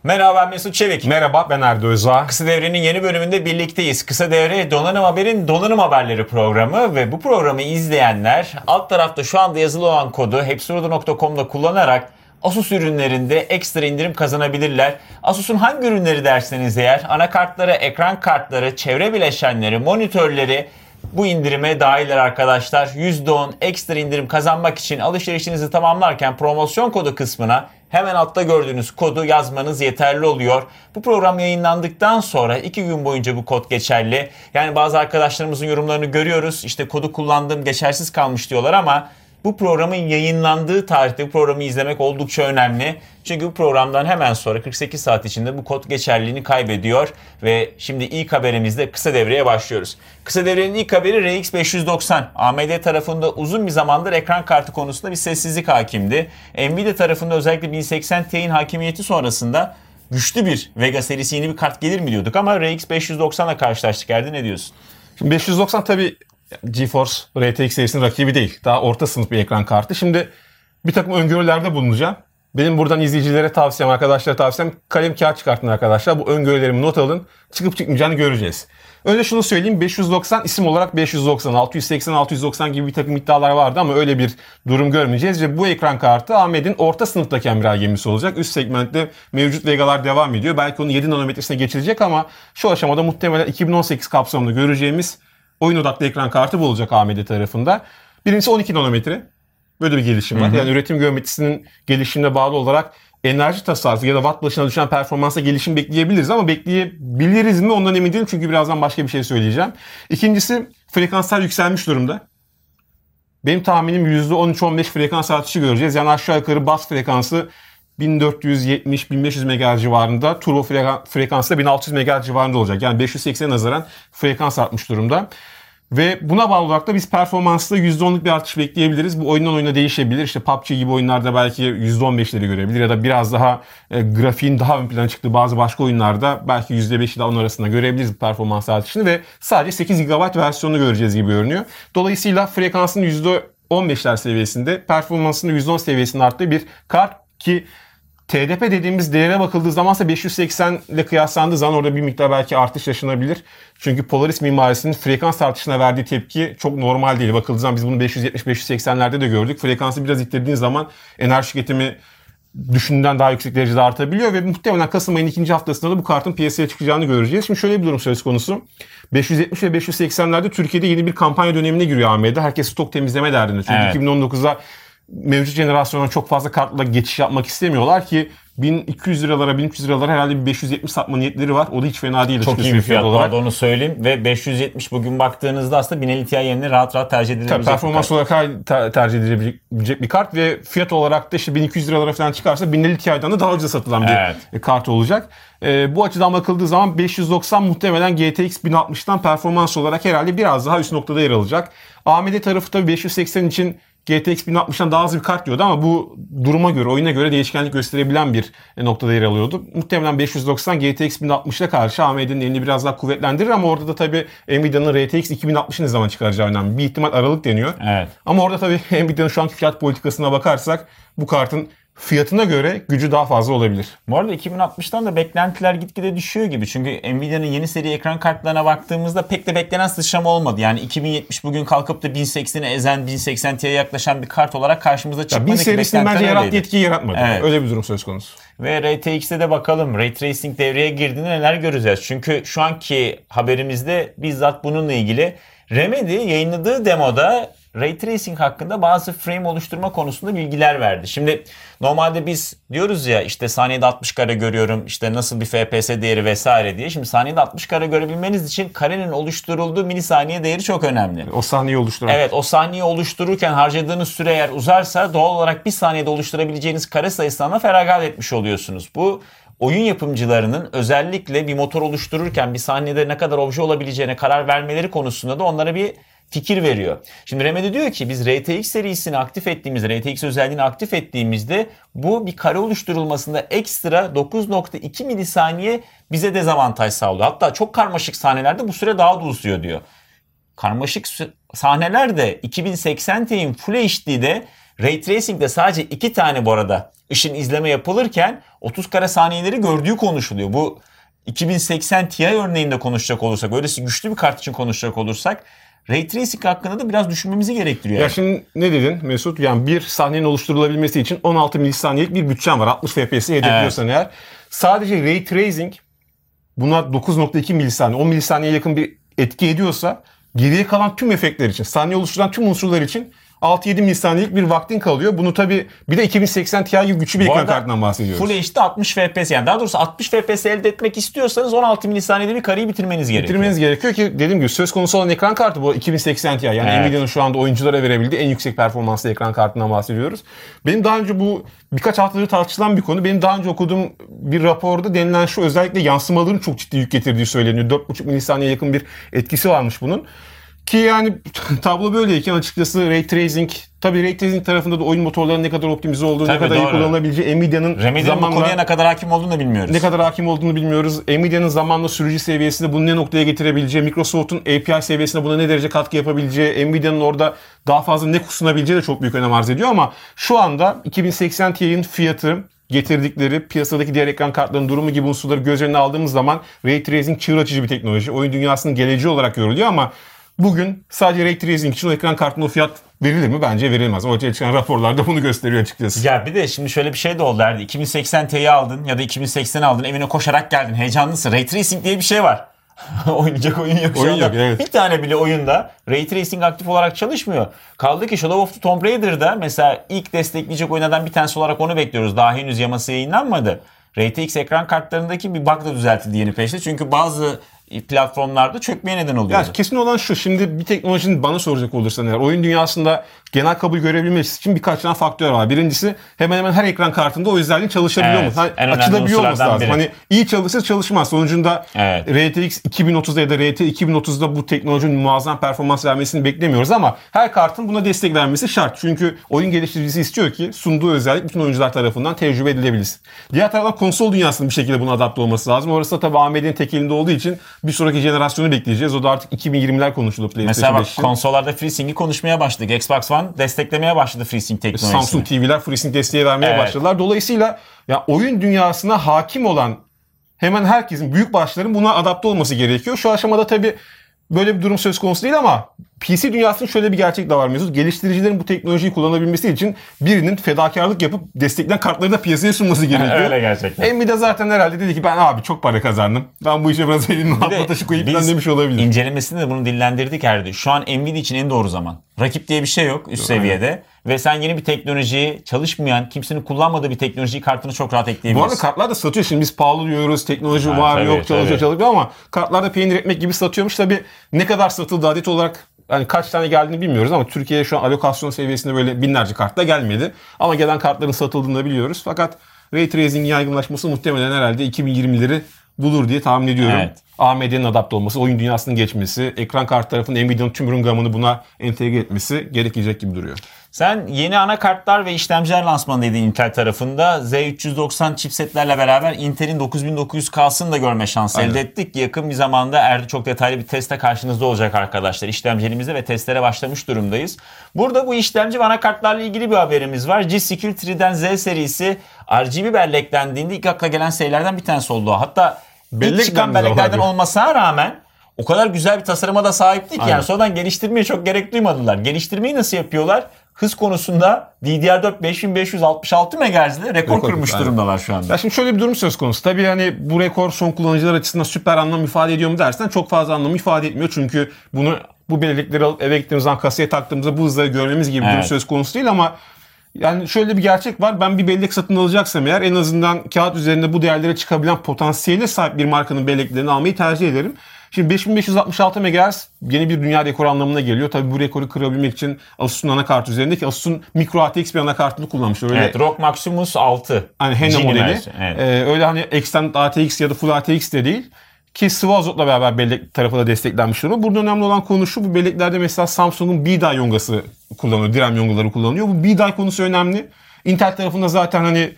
Merhaba, ben Mesut Çevik. Merhaba, ben Erdo Özağ. Kısa Devre'nin yeni bölümünde birlikteyiz. Kısa Devre Donanım Haber'in Donanım Haberleri programı ve bu programı izleyenler alt tarafta şu anda yazılı olan kodu hepsiorada.com'da kullanarak Asus ürünlerinde ekstra indirim kazanabilirler. Asus'un hangi ürünleri derseniz eğer anakartları, ekran kartları, çevre bileşenleri, monitörleri bu indirime dahiller arkadaşlar. %10 ekstra indirim kazanmak için alışverişinizi tamamlarken promosyon kodu kısmına hemen altta gördüğünüz kodu yazmanız yeterli oluyor. Bu program yayınlandıktan sonra 2 gün boyunca bu kod geçerli. Yani bazı arkadaşlarımızın yorumlarını görüyoruz. İşte kodu kullandım, geçersiz kalmış diyorlar ama bu programın yayınlandığı tarihte bu programı izlemek oldukça önemli. Çünkü bu programdan hemen sonra 48 saat içinde bu kod geçerliliğini kaybediyor. Ve şimdi ilk haberimizde kısa devreye başlıyoruz. Kısa devrenin ilk haberi RX 590. AMD tarafında uzun bir zamandır ekran kartı konusunda bir sessizlik hakimdi. Nvidia tarafında özellikle 1080 Ti'nin hakimiyeti sonrasında güçlü bir Vega serisi yeni bir kart gelir mi diyorduk ama RX 590'la karşılaştık. Erdi, ne diyorsun? Şimdi 590 tabii GeForce RTX serisinin rakibi değil. Daha orta sınıf bir ekran kartı. Şimdi bir takım öngörülerde bulunacağım. Benim buradan izleyicilere tavsiyem, arkadaşlara tavsiyem kalem kağıt çıkartın arkadaşlar. Bu öngörülerimi not alın. Çıkıp çıkmayacağını göreceğiz. Önce şunu söyleyeyim. 590 isim olarak 590, 680, 690 gibi bir takım iddialar vardı ama öyle bir durum görmeyeceğiz. Ve bu ekran kartı AMD'nin orta sınıftaki Amiral gemisi olacak. Üst segmentte mevcut Vega'lar devam ediyor. Belki onu 7 nanometresine geçirecek ama şu aşamada muhtemelen 2018 kapsamında göreceğimiz oyun odaklı ekran kartı bu olacak AMD tarafında. Birincisi 12 nanometre. Böyle bir gelişim var. Yani üretim geometrisinin gelişimine bağlı olarak enerji tasarrufu ya da watt başına düşen performansa gelişim bekleyebiliriz ama bekleyebiliriz mi ondan emin değilim çünkü birazdan başka bir şey söyleyeceğim. İkincisi frekanslar yükselmiş durumda. Benim tahminim %13-15 frekans artışı göreceğiz. Yani aşağı yukarı bas frekansı 1470-1500 MHz civarında, turbo frekansı da 1600 MHz civarında olacak. Yani 580'e nazaran frekans artmış durumda. Ve buna bağlı olarak da biz performansta %10'luk bir artış bekleyebiliriz. Bu oyundan oyuna değişebilir. İşte PUBG gibi oyunlarda belki %15'leri görebilir ya da biraz daha grafiğin daha ön plana çıktığı bazı başka oyunlarda belki %5 ile 10 arasında görebiliriz bu performans artışını ve sadece 8 GB versiyonunu göreceğiz gibi görünüyor. Dolayısıyla frekansın %15'ler seviyesinde, performansının %10 seviyesinde arttığı bir kart ki TDP dediğimiz değere bakıldığı zamansa 580 ile kıyaslandığı zaman orada bir miktar belki artış yaşanabilir. Çünkü Polaris mimarisinin frekans artışına verdiği tepki çok normal değil. Bakıldığı zaman biz bunu 570-580'lerde de gördük. Frekansı biraz ittirdiğin zaman enerji tüketimi düşündüğünden daha yüksek derecede artabiliyor ve muhtemelen Kasım ayının ikinci haftasında da bu kartın piyasaya çıkacağını göreceğiz. Şimdi şöyle bir durum söz konusu. 570 ve 580'lerde Türkiye'de yeni bir kampanya dönemine giriyor AMD. Herkes stok temizleme derdinde. Çünkü evet. 2019'da mevcut jenerasyona çok fazla kartla geçiş yapmak istemiyorlar ki 1200 liralara 1300 liralara herhalde bir 570 satma niyetleri var. O da hiç fena değil. Çok iyi bir fiyat olarak. Onu söyleyeyim ve 570 bugün baktığınızda aslında 1050 Ti yerine rahat tercih edilebilecek performans olarak tercih edilebilecek bir kart ve fiyat olarak da işte 1200 liralara falan çıkarsa 1050 Ti'den de daha ucuza satılan bir kart olacak. Bu açıdan bakıldığı zaman 590 muhtemelen GTX 1060'tan performans olarak herhalde biraz daha üst noktada yer alacak. AMD tarafı tabii 580 için GTX 1060'dan daha az bir kart diyordu ama bu duruma göre, oyuna göre değişkenlik gösterebilen bir noktada yer alıyordu. Muhtemelen 590 GTX 1060'a karşı AMD'nin elini biraz daha kuvvetlendirir ama orada da tabii Nvidia'nın RTX 2060'ı ne zaman çıkaracağı önemli. Bir ihtimal Aralık deniyor. Evet. Ama orada tabii Nvidia'nın şu anki fiyat politikasına bakarsak bu kartın fiyatına göre gücü daha fazla olabilir. Bu arada 2060'tan da beklentiler gitgide düşüyor gibi. Çünkü Nvidia'nın yeni seri ekran kartlarına baktığımızda pek de beklenen sıçrama olmadı. Yani 2070 bugün kalkıp da 1080'i ezen, 1080 Ti'ye yaklaşan bir kart olarak karşımıza çıkmadı. 1000 serisinin bence yarattığı etkiyi yaratmadı. Evet. Öyle bir durum söz konusu. Ve RTX'e de bakalım. Ray Tracing devreye girdiğinde neler göreceğiz? Çünkü şu anki haberimizde bizzat bununla ilgili Remedy yayınladığı demoda Ray Tracing hakkında bazı frame oluşturma konusunda bilgiler verdi. Şimdi normalde biz diyoruz ya işte saniyede 60 kare görüyorum, işte nasıl bir FPS değeri vesaire diye. Şimdi saniyede 60 kare görebilmeniz için karenin oluşturulduğu milisaniye değeri çok önemli. O sahneyi oluşturan. Evet, o sahneyi oluştururken harcadığınız süre eğer uzarsa doğal olarak bir saniyede oluşturabileceğiniz kare sayısından da feragat etmiş oluyorsunuz. Bu oyun yapımcılarının özellikle bir motor oluştururken bir sahnede ne kadar obje olabileceğine karar vermeleri konusunda da onlara bir fikir veriyor. Şimdi Remedy diyor ki biz RTX serisini aktif ettiğimizde, RTX özelliğini aktif ettiğimizde bu bir kare oluşturulmasında ekstra 9.2 milisaniye bize dezavantaj sağlıyor. Hatta çok karmaşık sahnelerde bu süre daha da uzuyor diyor. Karmaşık sahnelerde 2080 Ti'nin Full HD'de Ray Tracing'de sadece 2 tane bu arada ışın izleme yapılırken 30 kare saniyeleri gördüğü konuşuluyor. Bu 2080 Ti örneğinde konuşacak olursak, öylesi güçlü bir kart için konuşacak olursak Ray Tracing hakkında da biraz düşünmemizi gerektiriyor. Ya şimdi ne dedin Mesut? Yani bir sahnenin oluşturulabilmesi için 16 milisaniyelik bir bütçem var. 60 FPS'i hedefliyorsan eğer. Sadece Ray Tracing buna 9.2 milisaniye, 10 milisaniyeye yakın bir etki ediyorsa geriye kalan tüm efektler için, sahne oluşturan tüm unsurlar için 6-7 milisaniyelik bir vaktin kalıyor. Bunu tabii bir de 2080 Ti gibi güçlü bir ekran kartından bahsediyoruz. Full HD 60 FPS, yani daha doğrusu 60 FPS elde etmek istiyorsanız 16 milisaniyede bir kareyi bitirmeniz gerekiyor. Ki dediğim gibi söz konusu olan ekran kartı bu 2080 Ti. Yani Nvidia'nın şu anda oyunculara verebildiği en yüksek performanslı ekran kartından bahsediyoruz. Benim daha önce bu birkaç haftadır tartışılan bir konu. Benim daha önce okuduğum bir raporda denilen şu, özellikle yansımaların çok ciddi yük getirdiği söyleniyor. 4.5 milisaniyeye yakın bir etkisi varmış bunun. Ki yani tablo böyleyken açıkçası Ray Tracing, tabii Ray Tracing tarafında da oyun motorlarının ne kadar optimize olduğunu, tabii ne kadar iyi kullanılabileceği, Nvidia'nın zamanla bu konuya ne kadar hakim olduğunu da bilmiyoruz. Ne kadar hakim olduğunu bilmiyoruz. Nvidia'nın zamanla sürücü seviyesinde bunu ne noktaya getirebileceği, Microsoft'un API seviyesinde buna ne derece katkı yapabileceği, Nvidia'nın orada daha fazla ne kusunabileceği de çok büyük önem arz ediyor ama şu anda 2080 Ti'nin fiyatı, getirdikleri piyasadaki diğer ekran kartlarının durumu gibi unsurları göz önüne aldığımız zaman Ray Tracing çığır açıcı bir teknoloji. Oyun dünyasının geleceği olarak görülüyor ama bugün sadece Ray Tracing için o ekran kartına o fiyat verilir mi? Bence verilmez. Ortaya çıkan raporlarda bunu gösteriyor açıkçası. Ya bir de şimdi şöyle bir şey de oldu Erdi. 2080 Ti'yi aldın ya da 2080 aldın, evine koşarak geldin. Heyecanlısın. Ray Tracing diye bir şey var. Oynayacak oyun yok şu anda. Evet. Bir tane bile oyunda Ray Tracing aktif olarak çalışmıyor. Kaldı ki Shadow of the Tomb Raider'da mesela ilk destekleyecek oyunlardan bir tanesi olarak onu bekliyoruz. Daha henüz yaması yayınlanmadı. RTX ekran kartlarındaki bir bug da düzeltildi yeni peşte. Çünkü bazı platformlarda çökmeye neden oluyor. Ya kesin olan şu, şimdi bir teknolojinin bana soracak olursan eğer oyun dünyasında genel kabul görebilmesi için birkaç tane faktör var. Birincisi hemen hemen her ekran kartında o özelliğin çalışabiliyor mu? Açılabiliyor olması lazım. Hani iyi çalışır çalışmaz. Sonucunda RTX 2030'da ya da RT 2030'da bu teknolojinin muazzam performans vermesini beklemiyoruz ama her kartın buna destek vermesi şart. Çünkü oyun geliştiricisi istiyor ki sunduğu özellik bütün oyuncular tarafından tecrübe edilebilsin. Diğer taraftan konsol dünyasının bir şekilde buna adapte olması lazım. Orası da tabii AMD'nin tek elinde olduğu için bir sonraki jenerasyonu bekleyeceğiz. O da artık 2020'ler konuşulur PlayStation 5'in. Mesela bak, konsollarda FreeSync'i konuşmaya başladık. Xbox One desteklemeye başladı FreeSync teknolojisini. Samsung TV'ler FreeSync desteği vermeye başladılar. Dolayısıyla ya oyun dünyasına hakim olan hemen herkesin, büyük başların buna adapte olması gerekiyor. Şu aşamada tabii böyle bir durum söz konusu değil ama PC dünyasının şöyle bir gerçek de var Mesut. Geliştiricilerin bu teknolojiyi kullanabilmesi için birinin fedakarlık yapıp destekleyen kartları da piyasaya sunması gerekiyor. Öyle gerçekten. Nvidia zaten herhalde dedi ki ben abi çok para kazandım. Ben bu işe biraz elini altına taşı koyup ben demiş olabilir. İncelemesinde de bunu dillendirdik Erdi. Şu an Nvidia için en doğru zaman. Rakip diye bir şey yok üst seviyede. Ve sen yeni bir teknolojiyi, çalışmayan, kimsenin kullanmadığı bir teknolojiyi kartına çok rahat ekleyebilirsin. Bu arada kartlar da satıyor. Şimdi biz pahalı diyoruz, teknoloji var, tabii, yok, çalışıyor ama kartlarda peynir ekmek gibi satıyormuş. Tabii ne kadar satıldı adet olarak, yani kaç tane geldiğini bilmiyoruz ama Türkiye'ye şu an alokasyon seviyesinde böyle binlerce kart da gelmedi. Ama gelen kartların satıldığını da biliyoruz. Fakat Ray Tracing'in yaygınlaşması muhtemelen herhalde 2020'leri bulur diye tahmin ediyorum. Evet. AMD'nin adapte olması, oyun dünyasının geçmesi, ekran kart tarafının Nvidia'nın tüm ürün gamını buna entegre etmesi gerekecek gibi duruyor. Sen yeni anakartlar ve işlemciler lansmanıydın Intel tarafında. Z390 chipsetlerle beraber Intel'in 9900K'sını da görme şansı elde ettik. Yakın bir zamanda Erdi çok detaylı bir teste karşınızda olacak arkadaşlar. İşlemcilerimize ve testlere başlamış durumdayız. Burada bu işlemci ve anakartlarla ilgili bir haberimiz var. G-Skill 3'den Z serisi RGB belleklendiğinde ilk akla gelen şeylerden bir tanesi oldu. Hatta ilk çıkan belleklerden olmasına rağmen o kadar güzel bir tasarıma da sahipti ki yani sonradan geliştirmeye çok gerek duymadılar. Geliştirmeyi nasıl yapıyorlar? Hız konusunda DDR4 5566 MHz'de rekor kırmış durumdalar şu anda. Ya şimdi şöyle bir durum söz konusu. Tabii hani bu rekor son kullanıcılar açısından süper anlam ifade ediyor mu dersen çok fazla anlam ifade etmiyor. Çünkü bu bellekleri alıp eve gittiğimiz zaman kasaya taktığımızda bu hızları görmemiz gibi bir durum söz konusu değil ama yani şöyle bir gerçek var. Ben bir bellek satın alacaksam eğer en azından kağıt üzerinde bu değerlere çıkabilen potansiyele sahip bir markanın belleklerini almayı tercih ederim. Şimdi 5566 MHz yeni bir dünya rekoru anlamına geliyor. Tabii bu rekoru kırabilmek için Asus'un anakart üzerindeki Asus'un Micro ATX bir anakartını kullanmış. Öyle, evet, ROG Maximus 6. Hani Henne modeli. Evet. Öyle hani Extended ATX ya da Full ATX de değil. Ki sıvı azotla beraber bellek tarafı da desteklenmiş durumda. Burada önemli olan konu şu. Bu belleklerde mesela Samsung'un B-Die yongası kullanıyor. DRAM yongaları kullanıyor. Bu B-Die konusu önemli. Intel tarafında zaten hani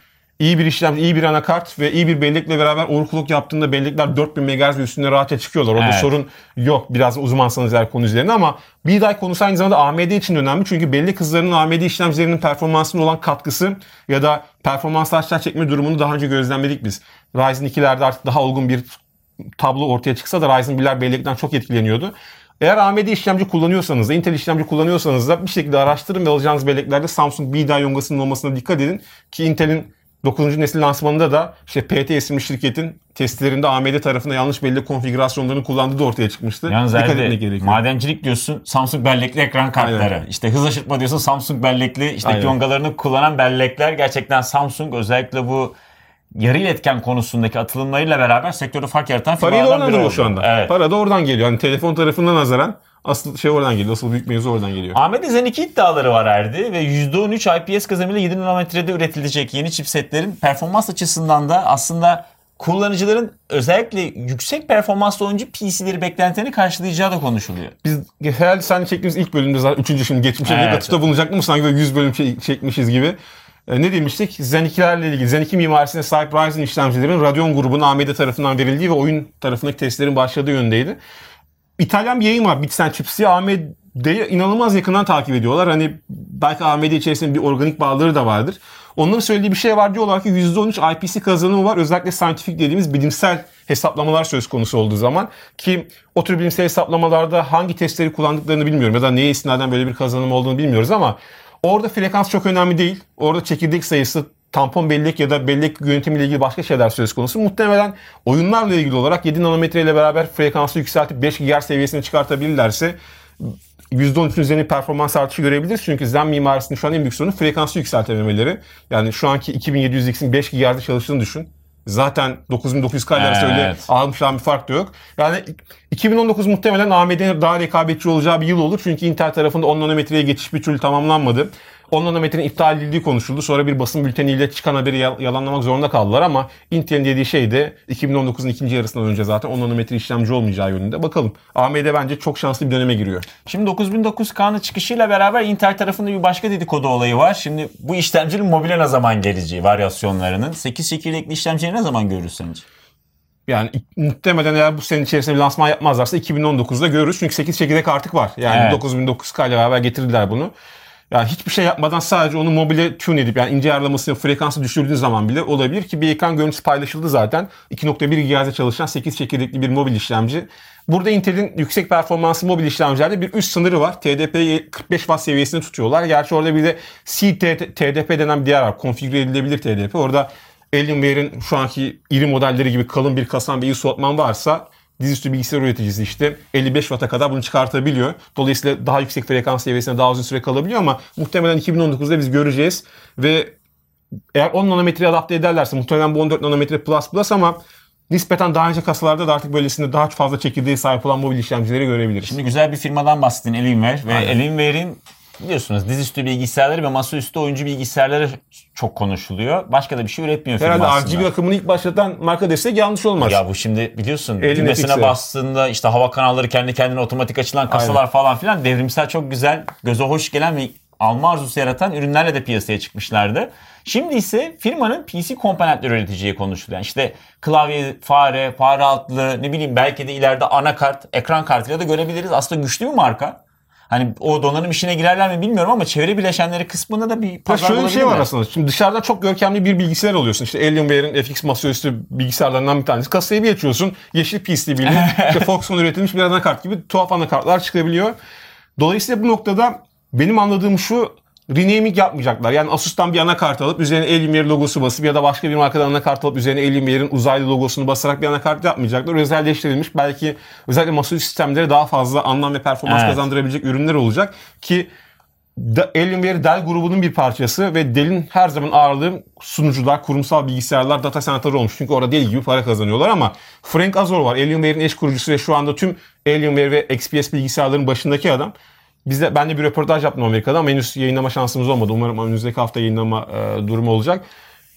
iyi bir işlemci, iyi bir anakart ve iyi bir bellekle beraber overclock yaptığında bellekler 4000 MHz ve üstünde rahatça çıkıyorlar. Orada sorun yok. Biraz uzmansanız eğer konu üzerine ama BDI konusu aynı zamanda AMD için önemli. Çünkü bellek hızlarının AMD işlemcilerinin performansına olan katkısı ya da performans aşağı çekme durumunu daha önce gözlemledik biz. Ryzen 2'lerde artık daha olgun bir tablo ortaya çıksa da Ryzen 1'ler bellekten çok etkileniyordu. Eğer AMD işlemci kullanıyorsanız da, Intel işlemci kullanıyorsanız da bir şekilde araştırın ve alacağınız belleklerde Samsung BDI yongasının olmasına dikkat edin. Ki Intel'in 9. nesil lansmanında da PT isimli şirketin testlerinde AMD tarafında yanlış bellek konfigürasyonlarını kullandığı da ortaya çıkmıştı. Yalnız dikkat etmek gerekiyor. Madencilik diyorsun, Samsung bellekli ekran kartları. Aynen. İşte hız aşırtma diyorsun, Samsung bellekli yongalarını kullanan bellekler. Gerçekten Samsung özellikle bu yarı iletken konusundaki atılımlarıyla beraber sektörde fark yaratan firmalardan biri oldu. Şu anda. Evet. Para da oradan geliyor. Hani telefon tarafından nazaran asıl oradan geliyor. Asıl büyük mevzu oradan geliyor. AMD Zen 2 iddiaları var Erdi ve %13 IPS kazanımıyla 7 nanometrede üretilecek yeni chipsetlerin performans açısından da aslında kullanıcıların özellikle yüksek performanslı oyuncu PC'leri beklentilerini karşılayacağı da konuşuluyor. Biz herhalde seninle çektiğimiz ilk bölümde zaten 3. şimdi geçmişe bir atıfta bulunacak mı? Sanki böyle 100 bölüm çekmişiz gibi. Ne demiştik? Zen 2'lerle ilgili Zen 2 mimarisine sahip Ryzen işlemcilerin Radeon grubunun AMD tarafından verildiği ve oyun tarafındaki testlerin başladığı yöndeydi. İtalyan bir yayın var. Bitsen Chips'i AMD'yi inanılmaz yakından takip ediyorlar. Hani belki AMD içerisinde bir organik bağları da vardır. Onların söylediği bir şey var diyorlar ki %13 IPC kazanımı var. Özellikle scientific dediğimiz bilimsel hesaplamalar söz konusu olduğu zaman ki o tür bilimsel hesaplamalarda hangi testleri kullandıklarını bilmiyorum ya da neye istinaden böyle bir kazanım olduğunu bilmiyoruz ama orada frekans çok önemli değil. Orada çekirdek sayısı, tampon bellek ya da bellek yönetimiyle ilgili başka şeyler söz konusu. Muhtemelen oyunlarla ilgili olarak 7 nanometre ile beraber frekansı yükseltip 5 GHz seviyesine çıkartabilirlerse %13'ün üzerine performans artışı görebiliriz. Çünkü Zen mimarisinin şu an en büyük sorunu frekansı yükseltememeleri. Yani şu anki 2700X'in 5 GHz'de çalıştığını düşün. Zaten 9900K arası öyle almışlar bir fark da yok. Yani 2019 muhtemelen AMD'nin daha rekabetçi olacağı bir yıl olur. Çünkü Intel tarafında 10 nanometreye geçiş bir türlü tamamlanmadı. 10 nanometrenin iptal edildiği konuşuldu. Sonra bir basın bülteniyle çıkan haberi yalanlamak zorunda kaldılar ama Intel'in dediği şey de 2019'un ikinci yarısından önce zaten 10 nanometre işlemci olmayacağı yönünde. Bakalım. AMD bence çok şanslı bir döneme giriyor. Şimdi 9900K'nın çıkışıyla beraber Intel tarafında bir başka dedikodu olayı var. Şimdi bu işlemcinin mobile ne zaman geleceği varyasyonlarının. 8 çekirdekli işlemciyi ne zaman görürüz sence? Yani muhtemelen eğer bu sene içerisinde bir lansman yapmazlarsa 2019'da görürüz. Çünkü 8 çekirdek artık var. Yani 9900K ile beraber getirdiler bunu. Yani hiçbir şey yapmadan sadece onu mobile tune edip yani ince ayarlamasını, frekansı düşürdüğün zaman bile olabilir ki bir ekran görüntüsü paylaşıldı zaten. 2.1 GHz'de çalışan 8 çekirdekli bir mobil işlemci. Burada Intel'in yüksek performanslı mobil işlemcilerde bir üst sınırı var. TDP'yi 45 Watt seviyesinde tutuyorlar. Gerçi orada bir de CTDP denen bir değer var. Konfigüre edilebilir TDP. Orada Alienware'in şu anki iri modelleri gibi kalın bir kasan ve iyi soğutman varsa dizüstü bilgisayar üreticisi işte 55 Watt'a kadar bunu çıkartabiliyor. Dolayısıyla daha yüksek frekans seviyesinde daha uzun süre kalabiliyor ama muhtemelen 2019'da biz göreceğiz ve eğer 10 nanometreye adapte ederlerse muhtemelen bu 14 nanometre plus ama nispeten daha önce kasalarda da artık böylesinde daha fazla çekirdeğe sahip olan mobil işlemcileri görebiliriz. Şimdi güzel bir firmadan bahsettin, Alienware ve Alienware'in biliyorsunuz dizüstü bilgisayarları ve masaüstü oyuncu bilgisayarları çok konuşuluyor. Başka da bir şey üretmiyor firma aslında. Herhalde RGB akımını ilk başlatan marka destek yanlış olmaz. Ya bu şimdi biliyorsun düğmesine bastığında işte hava kanalları kendi kendine otomatik açılan kasalar falan filan devrimsel çok güzel, göze hoş gelen ve alma arzusu yaratan ürünlerle de piyasaya çıkmışlardı. Şimdi ise firmanın PC komponentleri üreteceği konuşuluyor. Yani işte klavye, fare altlı, ne bileyim belki de ileride anakart, ekran kartıyla da görebiliriz. Aslında güçlü bir marka. Hani o donanım işine girerler mi bilmiyorum ama çevre bileşenleri kısmında da bir pazar olabilir. Şöyle bir şey var aslında. Şimdi dışarıdan çok görkemli bir bilgisayar alıyorsun. İşte Alienware'in FX masaüstü bilgisayarlarından bir tanesi. Kasayı bir açıyorsun. Yeşil PCB'li, işte Foxconn üretilmiş bir anakart gibi tuhaf anakartlar çıkabiliyor. Dolayısıyla bu noktada benim anladığım şu, renaming yapmayacaklar. Yani Asus'tan bir anakart alıp üzerine Alienware logosu basıp ya da başka bir markadan anakart alıp üzerine Alienware'in uzaylı logosunu basarak bir anakart yapmayacaklar. Özelleştirilmiş belki özellikle masaüstü sistemlere daha fazla anlam ve performans kazandırabilecek ürünler olacak ki Alienware Dell grubunun bir parçası ve Dell'in her zaman ağırlığı sunucular, kurumsal bilgisayarlar, data center olmuş. Çünkü orada deli gibi para kazanıyorlar ama Frank Azor var. Alienware'in eş kurucusu ve şu anda tüm Alienware ve XPS bilgisayarların başındaki adam. Ben de bir röportaj yaptım Amerika'da ama henüz yayınlama şansımız olmadı. Umarım önümüzdeki hafta yayınlama durumu olacak.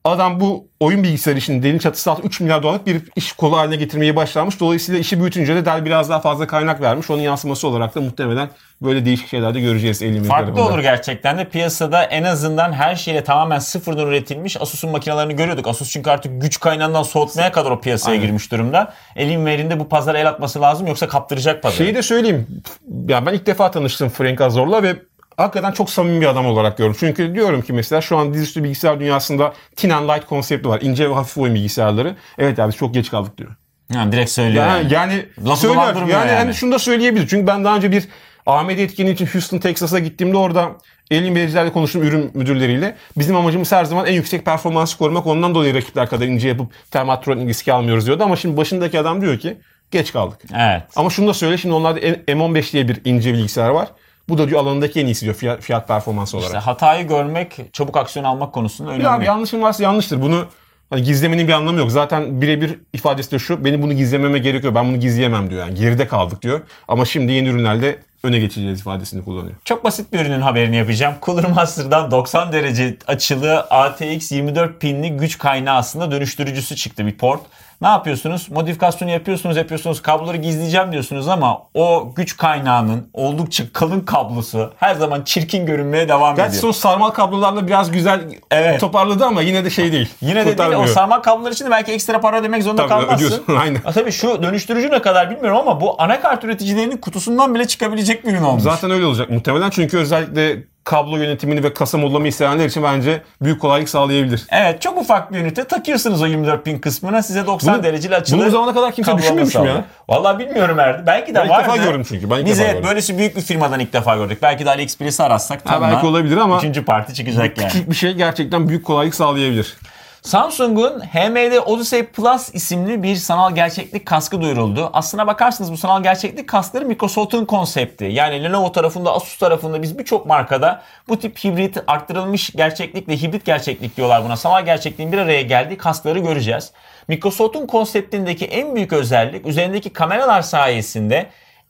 Adam bu oyun bilgisayarı işini delinin çatısı altı 3 milyar dolarlık bir iş kolu haline getirmeyi başlamış. Dolayısıyla işi büyütünce de Dell biraz daha fazla kaynak vermiş. Onun yansıması olarak da muhtemelen böyle değişik şeyler de göreceğiz. Farklı olur gerçekten de. Piyasada en azından her şeyle tamamen sıfırdan üretilmiş Asus'un makinelerini görüyorduk. Asus çünkü artık güç kaynağından soğutmaya kadar o piyasaya girmiş durumda. Alienware'in de bu pazara el atması lazım, yoksa kaptıracak pazarı. Şeyi de söyleyeyim. Ya ben ilk defa tanıştım Frank Azor'la ve hakikaten çok samimi bir adam olarak gördüm. Çünkü diyorum ki mesela şu an dizüstü bilgisayar dünyasında thin and light konsepti var. İnce ve hafif oyun bilgisayarları. Evet abi çok geç kaldık diyor. Yani direkt söylüyor Yani lafı söyler. dolandırmıyor Yani hani şunu da söyleyebilir. Çünkü ben daha önce bir AMD etkinliği için Houston, Texas'a gittiğimde orada Alienware'cilerle konuştum, ürün müdürleriyle. Bizim amacımız her zaman en yüksek performansı korumak. Ondan dolayı rakipler kadar ince yapıp Thermaltronic riski almıyoruz diyordu. Ama şimdi başındaki adam diyor ki geç kaldık. Evet. Ama şunu da söyle, şimdi onlarda M15 diye bir ince bilgisayar var. Bu da diyor alanındaki en iyisi diyor fiyat performans olarak. İşte hatayı görmek, çabuk aksiyon almak konusunda önemli. Ya yanlışım varsa yanlıştır. Bunu hani gizlemenin bir anlamı yok. Zaten birebir ifadesi de şu: benim bunu gizlememe gerek yok. Ben bunu gizleyemem diyor. Yani geride kaldık diyor. Ama şimdi yeni ürünlerde öne geçeceğiz ifadesini kullanıyor. Çok basit bir ürünün haberini yapacağım. Cooler Master'dan 90 derece açılı ATX 24 pinli güç kaynağı aslında dönüştürücüsü çıktı, bir port. Ne yapıyorsunuz? Modifikasyonu yapıyorsunuz. Kabloları gizleyeceğim diyorsunuz ama o güç kaynağının oldukça kalın kablosu her zaman çirkin görünmeye devam ediyor. Gerçi son sarmal kablolarla biraz güzel toparladı ama yine de şey değil. Yine de değil. O sarmal kablolar için de belki ekstra para ödemek zorunda kalmazsın. Ödüyorsun. Aynen. Tabii şu dönüştürücü ne kadar bilmiyorum ama bu anakart üreticilerinin kutusundan bile çıkabilecek bir ürün olmuş. Zaten öyle olacak muhtemelen. Çünkü özellikle kablo yönetimini ve kasa modlamayı isteyenler için bence büyük kolaylık sağlayabilir. Evet, çok ufak bir ünite takıyorsunuz o 24 pin kısmına, size 90 dereceli açılı. Bunu o zamana kadar kimse düşünmemiş mi ya? Vallahi bilmiyorum Erdi. Belki de ben vardı. İlk defa gördüm çünkü. Biz böylesi büyük bir firmadan ilk defa gördük. Belki de AliExpress'i aratsak tam belki olabilir ama üçüncü parti çıkacak yani. Küçük bir şey gerçekten büyük kolaylık sağlayabilir. Samsung'un HMD Odyssey Plus isimli bir sanal gerçeklik kaskı duyuruldu. Aslına bakarsanız bu sanal gerçeklik kaskları Microsoft'un konsepti. Yani Lenovo tarafında, Asus tarafında biz birçok markada bu tip hibrit, arttırılmış gerçeklik ve hibrit gerçeklik diyorlar buna. Sanal gerçekliğin bir araya geldiği kaskları göreceğiz. Microsoft'un konseptindeki en büyük özellik, üzerindeki kameralar sayesinde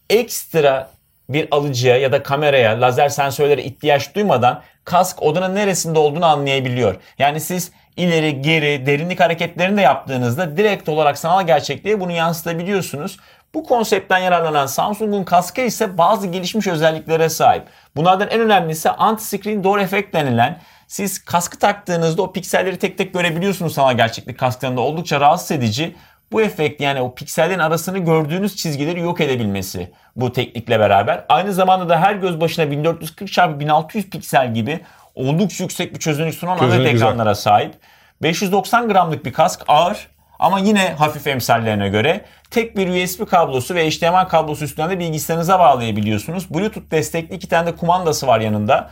ekstra bir alıcıya ya da kameraya, lazer sensörlere ihtiyaç duymadan kask odanın neresinde olduğunu anlayabiliyor. Yani siz ileri, geri, derinlik hareketlerini de yaptığınızda direkt olarak sanal gerçekliğe bunu yansıtabiliyorsunuz. Bu konseptten yararlanan Samsung'un kaskı ise bazı gelişmiş özelliklere sahip. Bunlardan en önemlisi anti-screen door effect denilen, siz kaskı taktığınızda o pikselleri tek tek görebiliyorsunuz sanal gerçeklik kasklarında, oldukça rahatsız edici. Bu efekt, yani o piksellerin arasını gördüğünüz çizgileri yok edebilmesi bu teknikle beraber. Aynı zamanda da her göz başına 1440x1600 piksel gibi oldukça yüksek bir çözünürlük sunan AMOLED ekranlara sahip. 590 gramlık bir kask, ağır ama yine hafif emsallerine göre. Tek bir USB kablosu ve HDMI kablosu üstünden de bilgisayarınıza bağlayabiliyorsunuz. Bluetooth destekli 2 tane de kumandası var yanında.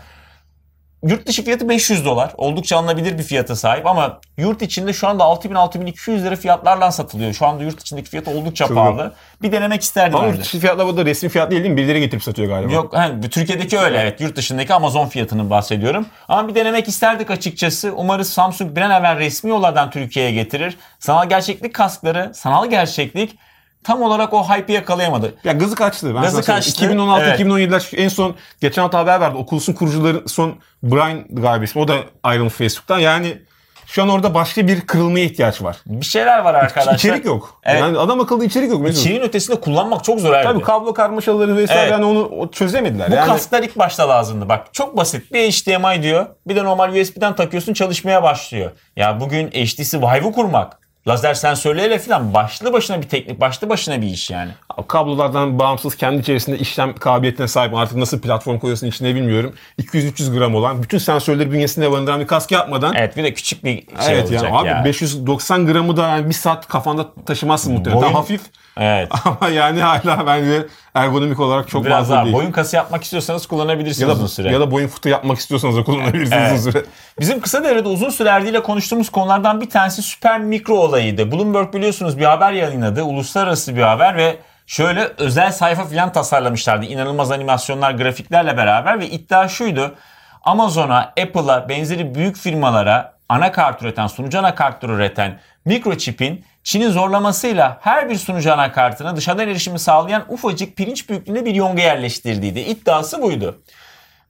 Yurt dışı fiyatı $500. Oldukça alınabilir bir fiyata sahip ama yurt içinde şu anda 6000-6200 lira fiyatlarla satılıyor. Şu anda yurt içindeki fiyatı oldukça pahalı. Bir denemek isterdim. Ama yurt dışı fiyatlar bu da resmi fiyat değil mi? Birileri getirip satıyor galiba. Yok, Türkiye'deki öyle, evet. Yurt dışındaki Amazon fiyatını bahsediyorum. Ama bir denemek isterdik açıkçası. Umarız Samsung bir an evvel resmi yollardan Türkiye'ye getirir. Sanal gerçeklik kaskları, sanal gerçeklik tam olarak o hype'ı yakalayamadı. Ya gazı kaçtı. Gazı kaçtı. 2016-2017'ler en son geçen hafta haber verdi. Oculus'un kurucuları son Brian galiba ismi. O da ayrılmış Facebook'tan. Yani şu an orada başka bir kırılmaya ihtiyaç var. Bir şeyler var arkadaşlar. İçerik yok. Evet. Yani adam akıllı içerik yok. İçeriğin ötesinde kullanmak çok zor. Tabii kablo karmaşaları vesaire yani onu çözemediler. Bu kasklar ilk başta lazımdı. Bak çok basit. Bir HDMI diyor. Bir de normal USB'den takıyorsun, çalışmaya başlıyor. Ya bugün HTC Vive'ı kurmak, lazer sensörleriyle falan başlı başına bir teknik, başlı başına bir iş yani. Kablolardan bağımsız kendi içerisinde işlem kabiliyetine sahip, artık nasıl platform koyuyorsun içine bilmiyorum. 200-300 gram olan, bütün sensörleri bünyesinde barındıran bir kask yapmadan. Evet, bir de küçük bir şey olacak abi ya. 590 gramı da yani bir saat kafanda taşımazsın muhtemelen. Daha hafif. Evet. Ama yani hala bence ergonomik olarak çok biraz fazla daha değil. Boyun kası yapmak istiyorsanız kullanabilirsiniz uzun süre. Ya da boyun fıtığı yapmak istiyorsanız da kullanabilirsiniz uzun süre. Bizim kısa devrede uzun süre Erdi'yle konuştuğumuz konulardan bir tanesi süper mikro olayıydı. Bloomberg biliyorsunuz bir haber yayınladı. Uluslararası bir haber ve şöyle özel sayfa falan tasarlamışlardı. İnanılmaz animasyonlar, grafiklerle beraber ve iddia şuydu: Amazon'a, Apple'a, benzeri büyük firmalara anakart üreten, sunucu anakartları üreten mikroçipin Çin'in zorlamasıyla her bir sunucu anakartına dışarıdan erişimi sağlayan ufacık pirinç büyüklüğünde bir yonga yerleştirdiğiydi. İddiası buydu.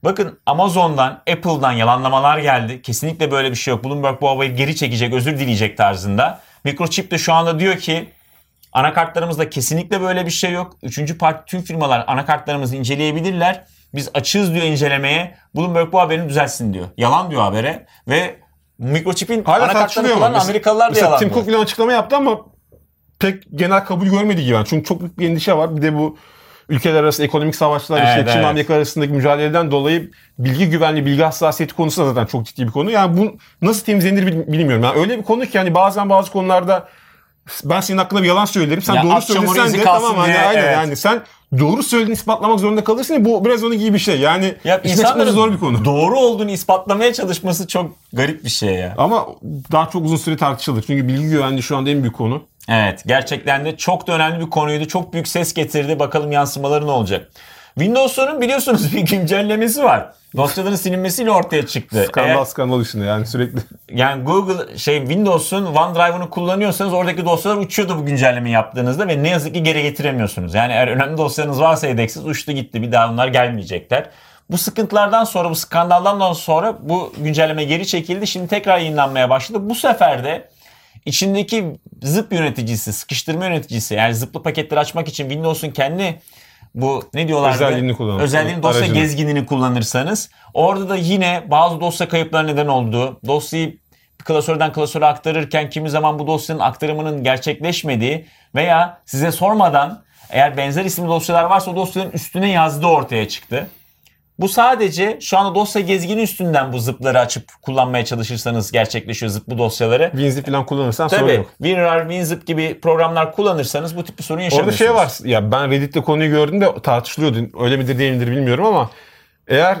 Bakın Amazon'dan, Apple'dan yalanlamalar geldi. Kesinlikle böyle bir şey yok. Bloomberg bu havayı geri çekecek, özür dileyecek tarzında. Microchip de şu anda diyor ki anakartlarımızda kesinlikle böyle bir şey yok. Üçüncü parti tüm firmalar anakartlarımızı inceleyebilirler. Biz açığız diyor incelemeye. Bloomberg bu haberini düzelsin diyor. Yalan diyor habere ve Microchip'in anakartlarını kullanan Amerikalılar da yalan Tim diyor. Cook falan açıklama yaptı ama pek genel kabul görmediği gibi. Çünkü çok büyük bir endişe var. Bir de bu ülkeler arası ekonomik savaşlar, Evet, Çin evet. Amerika arasındaki mücadeleden dolayı bilgi güvenliği, bilgi hassasiyeti konusu da zaten çok ciddi bir konu. Yani bu nasıl temizlenir bilmiyorum. Yani öyle bir konu ki hani bazen bazı konularda ben senin hakkında bir yalan söylerim. Sen Ya doğru at çamuru söylesen izi de kalsın tamam hani diye, aynen evet. yani sen doğru söylediğini ispatlamak zorunda kalırsın ya, bu biraz onun gibi bir şey. Yani Ya işin açıkçası zor bir konu. doğru olduğunu ispatlamaya çalışması çok garip bir şey ya. Ama daha çok uzun süre tartışılır. Çünkü bilgi güvenliği şu anda en büyük konu. Evet, gerçekten de çok da önemli bir konuydu. Çok büyük ses getirdi. Bakalım yansımaları ne olacak? Windows'un biliyorsunuz bir güncellemesi var. Dosyaların silinmesiyle ortaya çıktı. Skandal üstünde yani sürekli. Yani Google Windows'un OneDrive'ını kullanıyorsanız oradaki dosyalar uçuyordu bu güncelleme yaptığınızda ve ne yazık ki geri getiremiyorsunuz. Yani eğer önemli dosyanız varsa yedeksiz uçtu gitti. Bir daha onlar gelmeyecekler. Bu sıkıntılardan sonra, bu skandaldan sonra bu güncelleme geri çekildi. Şimdi tekrar yayınlanmaya başladı. Bu sefer de içindeki zip yöneticisi, sıkıştırma yöneticisi, yani zıplı paketleri açmak için Windows'un kendi bu ne diyorlar? Özelliğini dosya aracını. gezginini kullanırsanız orada da yine bazı dosya kayıpları neden olduğu, dosyayı klasörden klasöre aktarırken kimi zaman bu dosyanın aktarımının gerçekleşmediği veya size sormadan eğer benzer isimli dosyalar varsa o dosyanın üstüne yazdığı ortaya çıktı. Bu sadece şu anda dosya gezgini üstünden bu zıpları açıp kullanmaya çalışırsanız gerçekleşiyor, zıplı dosyaları. WinZip falan kullanırsan sorun Tabii yok. WinRAR, WinZip gibi programlar kullanırsanız bu tip bir sorun yaşamıyorsunuz. Orada şey var. Ya ben Reddit'te konuyu gördüm de tartışılıyordu. Öyle midir değil midir bilmiyorum ama eğer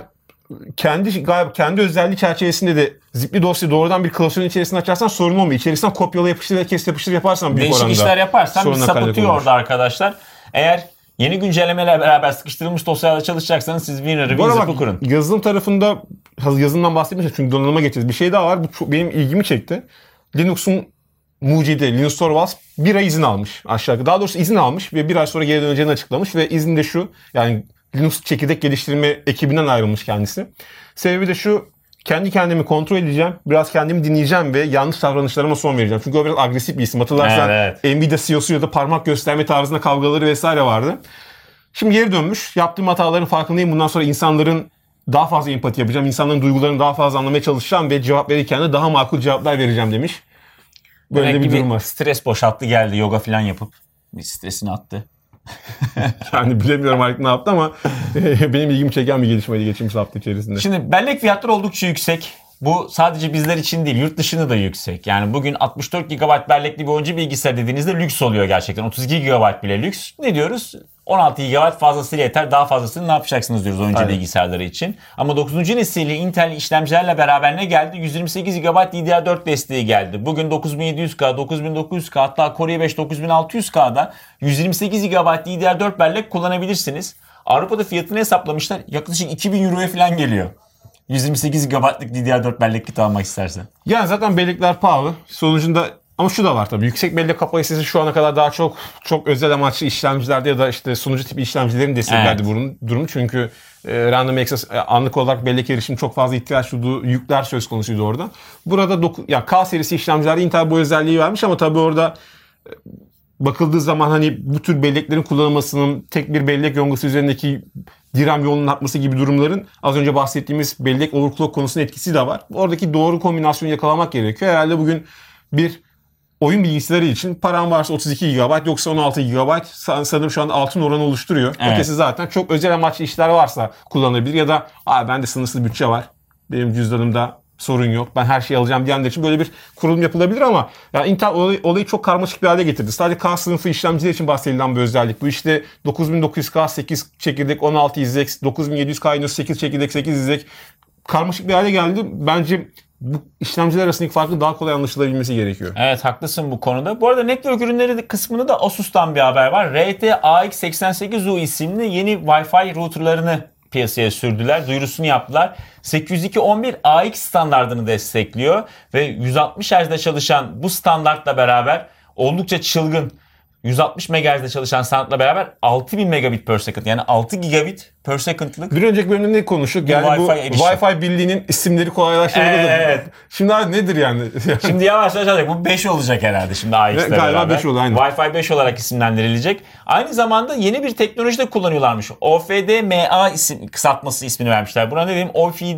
kendi özelliği çerçevesinde de zipli dosya doğrudan bir klasörün içerisine açarsan sorun olmuyor. İçerisinden kopyala yapıştır ve kes yapıştır yaparsan büyük oranda. Değişik işler yaparsan bir soruna kaynak sapıtıyor olur. orada arkadaşlar. Eğer yeni güncellemelerle beraber sıkıştırılmış dosyalarla çalışacaksanız siz WinRAR'ı, Bu arada WinZip'i kurun. yazılım tarafında yazılımdan bahsetmiştim çünkü donanıma geçeceğiz. Bir şey daha var. Bu benim ilgimi çekti. Linux'un mucidi Linus Torvalds bir ay izin almış aşağı. Daha doğrusu izin almış ve bir ay sonra geri döneceğini açıklamış ve izin de şu, yani Linux çekirdek geliştirme ekibinden ayrılmış kendisi. Sebebi de şu: kendi kendimi kontrol edeceğim, biraz kendimi dinleyeceğim ve yanlış davranışlarıma son vereceğim. Çünkü o biraz agresif bir isim. Hatırlarsan Evet. Nvidia CEO'su ya da parmak gösterme tarzında kavgaları vesaire vardı. Şimdi geri dönmüş. Yaptığım hataların farkındayım. Bundan sonra insanların daha fazla empati yapacağım. İnsanların duygularını daha fazla anlamaya çalışacağım ve cevap verirken de daha makul cevaplar vereceğim demiş. Böyle Demek bir ki durum var. stres boşalttı geldi yoga falan yapıp. Bir stresini attı. Yani bilemiyorum artık ne yaptı ama benim ilgimi çeken bir gelişmeydi geçtiğimiz hafta içerisinde. Şimdi bellek fiyatları oldukça yüksek. Bu sadece bizler için değil, yurt dışında da yüksek. Yani bugün 64 GB bellekli bir oyuncu bilgisayar dediğinizde lüks oluyor gerçekten. 32 GB bile lüks. Ne diyoruz? 16 GB fazlasıyla yeter. Daha fazlasını ne yapacaksınız diyoruz oyuncu Aynen. bilgisayarları için. Ama 9. nesil Intel işlemcilerle beraber ne geldi? 128 GB DDR4 desteği geldi. Bugün 9700K, 9900K, hatta Core i5 9600K'da 128 GB DDR4 bellek kullanabilirsiniz. Avrupa'da fiyatını hesaplamışlar. Yaklaşık 2000 Euro'ya falan geliyor. 128 GB'lık DDR4 bellek kit almak istersen. Yani zaten bellekler pahalı. Sonucunda ama şu da var tabii. Yüksek bellek kapasitesi şu ana kadar daha çok özel amaçlı işlemcilerde ya da işte sunucu tipi işlemcilerin desteklerdi bunun durumu. Çünkü random access anlık olarak bellek erişim çok fazla ihtiyaç duyduğu yükler söz konusuydu orada. Burada K serisi işlemcilerde Intel bu özelliği vermiş ama tabii orada bakıldığı zaman hani bu tür belleklerin kullanılmasının tek bir bellek yongası üzerindeki DRAM yoğunluğunun artması gibi durumların az önce bahsettiğimiz bellek overclock konusunun etkisi de var. Oradaki doğru kombinasyonu yakalamak gerekiyor. Herhalde bugün bir oyun bilgisayarı için paran varsa 32 GB yoksa 16 GB sanırım şu an altın oranı oluşturuyor. Evet. Ötesi zaten çok özel amaçlı işler varsa kullanılabilir ya da bende sınırsız bütçe var. Benim cüzdanımda sorun yok. Ben her şeyi alacağım diyenler için böyle bir kurulum yapılabilir ama yani Intel olayı çok karmaşık bir hale getirdi. Sadece K sınıfı işlemciler için bahsedilen bir özellik. Bu işte 9900K 8 çekirdek 16 izlek, 9700K 8 çekirdek 8 izlek karmaşık bir hale geldi. Bence bu işlemciler arasındaki farkın daha kolay anlaşılabilmesi gerekiyor. Evet, haklısın bu konuda. Bu arada network ürünleri kısmında da Asus'tan bir haber var. RT-AX88U isimli yeni Wi-Fi routerlarını piyasaya sürdüler. Duyurusunu yaptılar. 802.11ax standardını destekliyor ve 160 Hz'de çalışan bu standartla beraber oldukça çılgın 160 MHz'de çalışan standla beraber 6000 megabit per second yani 6 gigabit per second'lık Bir önceki bölümde ne konuştuk? Yani bu Wi-Fi erişim. Wi-Fi birliğinin isimleri kolaylaştırıldı. Evet. Şimdi abi nedir yani? Şimdi yavaş yavaş olacak. Bu 5 olacak herhalde şimdi AX'le Galiba beraber. 5 oldu, aynen. Wi-Fi 5 olarak isimlendirilecek. Aynı zamanda yeni bir teknoloji de kullanıyorlarmış. OFDMA kısaltması ismini vermişler. Buna ne diyeyim?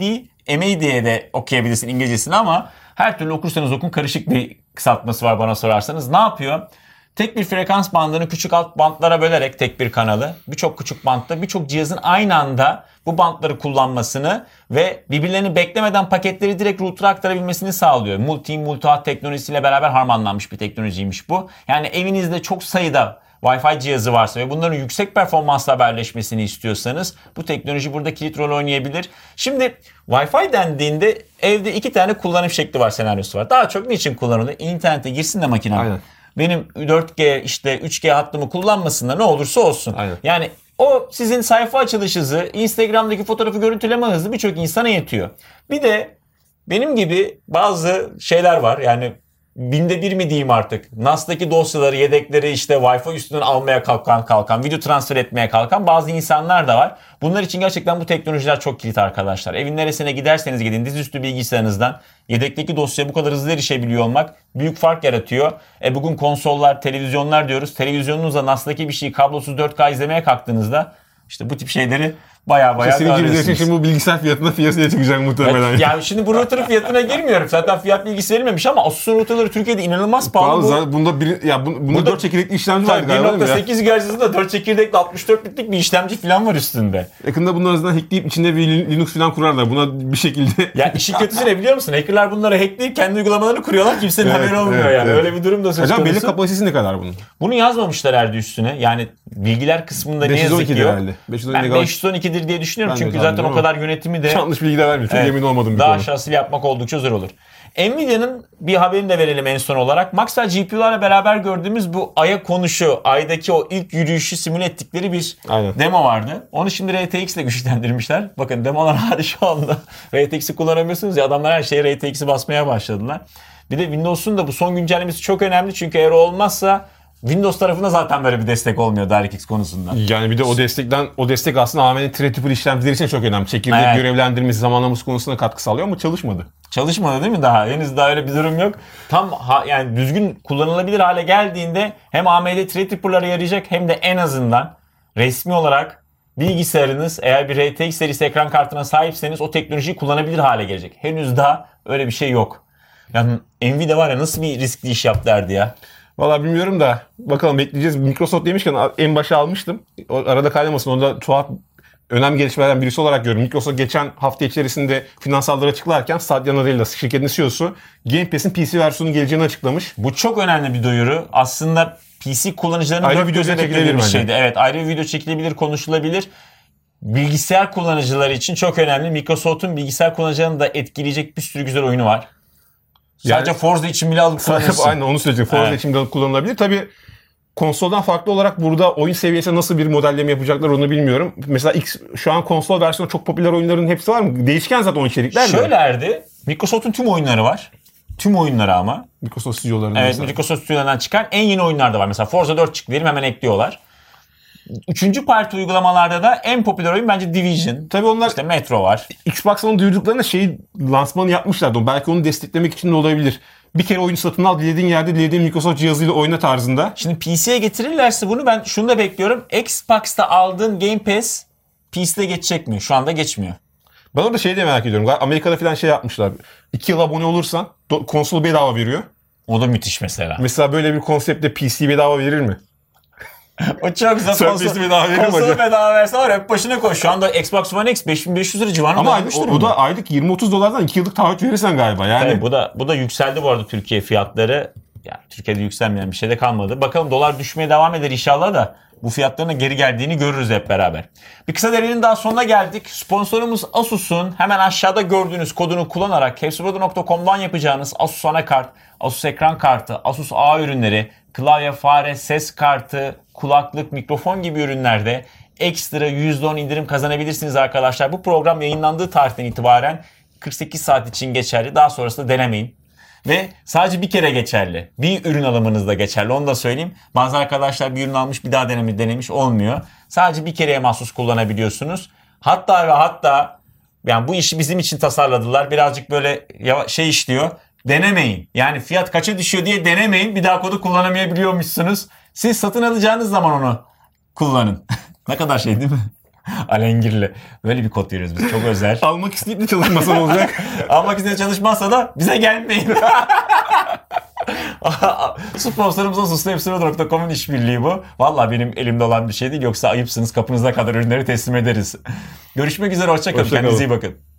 OFDMA diye de okuyabilirsin İngilizcesini ama her türlü okursanız okun karışık bir kısaltması var bana sorarsanız. Ne yapıyor? Tek bir frekans bandını küçük alt bantlara bölerek tek bir kanalı birçok küçük bantta birçok cihazın aynı anda bu bantları kullanmasını ve birbirlerini beklemeden paketleri direkt router'a aktarabilmesini sağlıyor. Multi-hat teknolojisiyle beraber harmanlanmış bir teknolojiymiş bu. Yani evinizde çok sayıda Wi-Fi cihazı varsa ve bunların yüksek performansla haberleşmesini istiyorsanız bu teknoloji burada kilit rol oynayabilir. Şimdi Wi-Fi dendiğinde evde 2 tane kullanım şekli var, senaryosu var. Daha çok niçin kullanılıyor? İnternete girsin de makine. Aynen. Benim 4G işte 3G hattımı kullanmasın da ne olursa olsun. Aynen. Yani o sizin sayfa açılış hızı, Instagram'daki fotoğrafı görüntüleme hızı birçok insana yetiyor. Bir de benim gibi bazı şeyler var. Yani binde bir mi diyeyim artık. NAS'taki dosyaları, yedekleri işte Wi-Fi üstünden almaya kalkan, video transfer etmeye kalkan bazı insanlar da var. Bunlar için gerçekten bu teknolojiler çok kilit arkadaşlar. Evin neresine giderseniz gidin dizüstü bilgisayarınızdan yedekteki dosyaya bu kadar hızlı erişebiliyor olmak büyük fark yaratıyor. Bugün konsollar, televizyonlar diyoruz. Televizyonunuzda NAS'taki bir şeyi kablosuz 4K izlemeye kalktığınızda işte bu tip şeyleri baya Senin gibi görüyorsunuz. şimdi bu bilgisayar fiyatına piyasaya çıkacak muhtemelen. Yani şimdi bu router'ın fiyatına girmiyorum. Zaten fiyat bilgisi verilmemiş ama Asus'un router'ları Türkiye'de inanılmaz pahalı. Pahalı. Bunda 4 çekirdekli işlemci var galiba. 1.8 GHz hızında 4 çekirdekli 64 bitlik bir işlemci falan var üstünde. Yakında bunları arasından hackleyip içinde bir Linux falan kurarlar. Buna bir şekilde... Ya işin kötüsü ne biliyor musun? Hackerlar bunları hackleyip kendi uygulamalarını kuruyorlar. Kimsenin haberi olmuyor yani. Öyle bir durum da söz Acaba konusu. belli kapasitesi ne kadar bunun? Bunu yazmamışlar herhalde üstüne. Yani bilgiler kısmında ne yazık 512'dir ki yok. herhalde. Ben 512'dir diye düşünüyorum. Ben de Çünkü tahmin zaten o ediyorum kadar yönetimi de yanlış bilgi de vermiyor. Çok emin olmadım bir daha konu. aşağısıyla yapmak oldukça zor olur. Nvidia'nın bir haberini de verelim en son olarak. Maxwell GPU'larla beraber gördüğümüz bu Ay'a konuşu, Ay'daki o ilk yürüyüşü simüle ettikleri bir Aynen. demo vardı. Onu şimdi RTX ile güçlendirmişler. Bakın demolar hali şu anda RTX'i kullanamıyorsunuz ya, adamlar her şeye RTX'i basmaya başladılar. Bir de Windows'un da bu son güncellemesi çok önemli çünkü eğer o olmazsa Windows tarafında zaten böyle bir destek olmuyor DirectX konusunda. Yani bir de o destek aslında AMD'nin threadripper işlemcileri için çok önemli. Çekirdek görevlendirmesi, zamanlaması konusunda katkı sağlıyor ama çalışmadı. Çalışmadı değil mi daha? Henüz daha öyle bir durum yok. Tam yani düzgün kullanılabilir hale geldiğinde hem AMD Threadripper'lara yarayacak hem de en azından resmi olarak bilgisayarınız eğer bir RTX serisi ekran kartına sahipseniz o teknolojiyi kullanabilir hale gelecek. Henüz daha öyle bir şey yok. Yani Nvidia var ya nasıl bir riskli iş yaptı derdi ya. Valla bilmiyorum da bakalım bekleyeceğiz. Microsoft demişken en başa almıştım. O arada kaynamasın. Onda tuhaf önemli gelişmelerden birisi olarak görüyorum. Microsoft geçen hafta içerisinde finansalları açıklarken Satya Nadella şirketin CEO'su Game Pass'in PC versiyonunun geleceğini açıklamış. Bu çok önemli bir duyuru. Aslında PC kullanıcılarının ayrı dört video gözle çekilebilir beklediği bir bence. şeydi. Evet, ayrı bir video çekilebilir, konuşulabilir. Bilgisayar kullanıcıları için çok önemli. Microsoft'un bilgisayar kullanıcılarını da etkileyecek bir sürü güzel oyunu var. Sadece Yani, Forza için bile alıp kullanırsın. Aynen onu söyleyecek. Forza için bile kullanılabilir. Tabii konsoldan farklı olarak burada oyun seviyesine nasıl bir modelleme yapacaklar onu bilmiyorum. Mesela şu an konsol versiyonu çok popüler oyunların hepsi var mı? Değişken zaten oyun içerikler mi? Şöyle Erdi, Microsoft'un tüm oyunları var. Tüm oyunları ama. Microsoft stüdyolarında. Evet, mesela. Microsoft stüdyolarından çıkan en yeni oyunlar da var. Mesela Forza 4 çıktı diyelim, hemen ekliyorlar. Üçüncü parti uygulamalarda da en popüler oyun bence Division. Tabii onlar İşte Metro var. Xbox'ın duyurduklarında lansmanı yapmışlardı. Belki onu desteklemek için de olabilir. Bir kere oyunu satın al, dilediğin yerde dilediğin Microsoft cihazıyla oyna tarzında. Şimdi PC'ye getirirlerse bunu ben şunu da bekliyorum. Xbox'ta aldığın Game Pass PC'de geçecek mi? Şu anda geçmiyor. Ben orada şey de merak ediyorum. Amerika'da falan şey yapmışlar. 2 yıl abone olursan konsolu bedava veriyor. O da müthiş mesela. Mesela böyle bir konseptte PC bedava verir mi? O çok güzel. Surface'i bedava verir mi Konsolu acaba? bedava verse var hep başına koş. Şu anda Xbox One X 5500 lira civarında Ama olmuştur. o da aylık 20-30 dolardan 2 yıllık taahhüt verirsen galiba. Yani Evet, bu da yükseldi bu arada Türkiye fiyatları. Yani Türkiye'de yükselmeyen bir şey de kalmadı. Bakalım dolar düşmeye devam eder inşallah da bu fiyatların geri geldiğini görürüz hep beraber. Bir kısa derinin daha sonuna geldik. Sponsorumuz Asus'un hemen aşağıda gördüğünüz kodunu kullanarak hepsiburada.com'dan yapacağınız Asus anakart, Asus ekran kartı, Asus A ürünleri, klavye, fare, ses kartı, kulaklık, mikrofon gibi ürünlerde ekstra %10 indirim kazanabilirsiniz arkadaşlar. Bu program yayınlandığı tarihten itibaren 48 saat için geçerli. Daha sonrasında denemeyin. Ve sadece bir kere geçerli. Bir ürün alımınızda geçerli. Onu da söyleyeyim. Bazı arkadaşlar bir ürün almış bir daha denemiş olmuyor. Sadece bir kereye mahsus kullanabiliyorsunuz. Hatta ve hatta yani bu işi bizim için tasarladılar. Birazcık böyle şey işliyor. Denemeyin. Yani fiyat kaça düşüyor diye denemeyin. Bir daha kodu kullanamayabiliyormuşsunuz. Siz satın alacağınız zaman onu kullanın. Ne kadar şey değil mi? Alengirli. Böyle bir kod veriyoruz biz. Çok özel. Almak isteyip de çalışmasa olacak. Almak isteyip çalışmazsa da bize gelmeyin. Sponsorumuz olsun hepsine.com'un işbirliği bu. Valla benim elimde olan bir şey değil. Yoksa ayıpsınız, kapınıza kadar ürünleri teslim ederiz. Görüşmek üzere. Hoşça kalın. Kendinize iyi bakın.